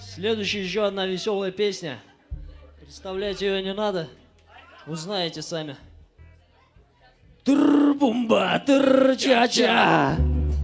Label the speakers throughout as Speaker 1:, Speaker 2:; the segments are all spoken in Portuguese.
Speaker 1: Следующая еще одна веселая песня. Представлять ее не надо. Узнаете сами. Тыр-бумба, тыр-ча-ча.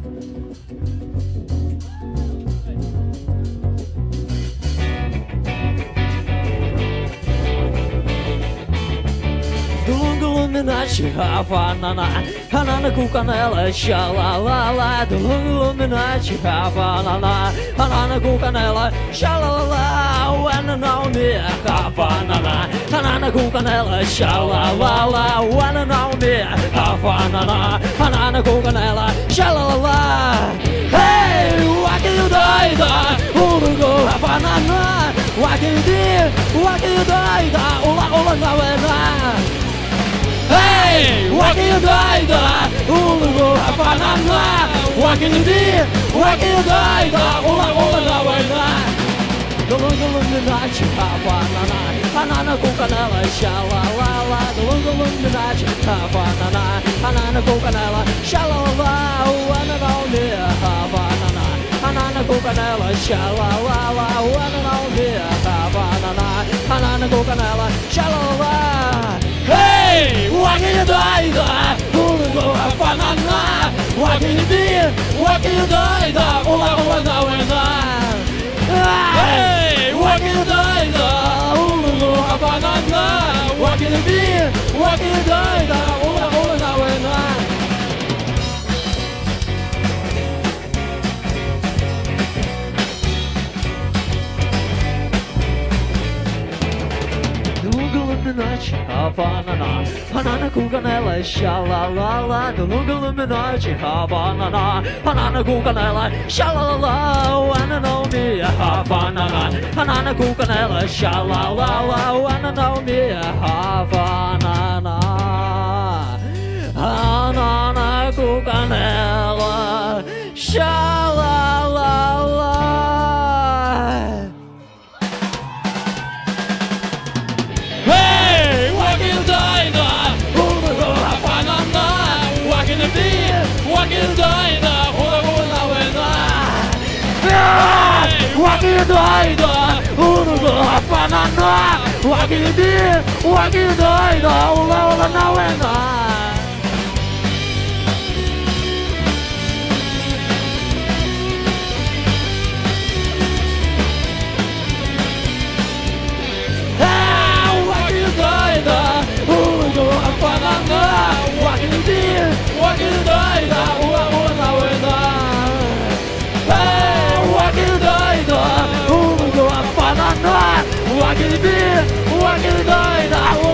Speaker 1: Illuminati, Havana, Hanana Cucanella, Shalala, the Illuminati, Havana, Hanana Cucanella, Shalala, when and only Havana, Hanana Cucanella, Shalala, when and only Havana, Hanana Cucanella, Shalala. Hey, why can you die? Who go Havana? Why can you do? Why can you die? Ola, Nawena. Hey, what can you do? Ulugo Havanana. What can you do? What can you do? Ola Nawena. Illuminati, Havana, Hanana Cucanella, Shalala, the Illuminati, Havana, Hanana Cucanella, Shalala, one and only Havana, Hanana Cucanella, Shalala, one and only Havana, Hanana Cucanella, Shalala. Hey, what can you do? Ulugo Havanana. What can you do? What can you do? Ola Nawena. Hey, what can you do? Ulugo Havanana. What can you be? What can you do? Ola Nawena. Illuminati, Havana, Hanana Cucanella, Shalala, the Illuminati, Havana, Hanana Cucanella, Shalala, one and only Havana, Hanana Cucanella, Shalala, one and only Havana, Hanana Cucanella, Shalala. What can you do? What can you do? Ulugo Havanana. What can you do? What can you do? Ola Nawena. What can you do? What can you do? Ola Nawena. Hey, what can you do? Ulugo Havanana. What can you do? What can you do?